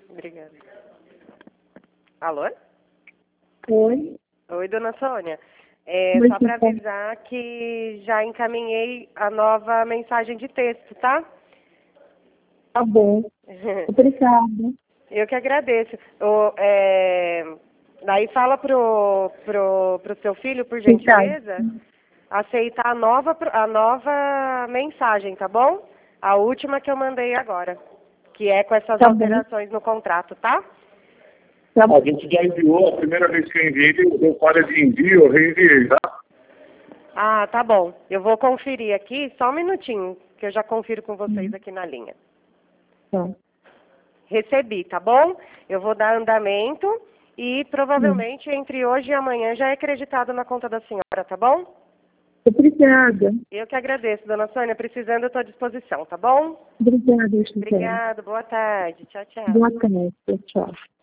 Obrigada. Alô? Oi. Oi, dona Sônia. Oi, Só para Cita. avisar que já encaminhei a nova mensagem de texto, tá? Tá bom. Obrigada. Eu que agradeço. Daí fala pro seu filho, por gentileza, aceitar a nova mensagem, tá bom? A última que eu mandei agora, que é com essas alterações no contrato, tá? Tá bom. A gente já enviou, a primeira vez que eu enviei, deu falha de envio, eu reenviei, tá? Ah, tá bom. Eu vou conferir aqui, só um minutinho, que eu já confiro com vocês aqui na linha. Tá. Recebi, tá bom? Eu vou dar andamento e provavelmente entre hoje e amanhã já é acreditado na conta da senhora, tá bom? Obrigada. Eu que agradeço, dona Sônia. Precisando, eu estou à disposição, tá bom? Obrigada, Cita. Obrigada, boa tarde. Tchau, tchau. Boa tarde. Tchau.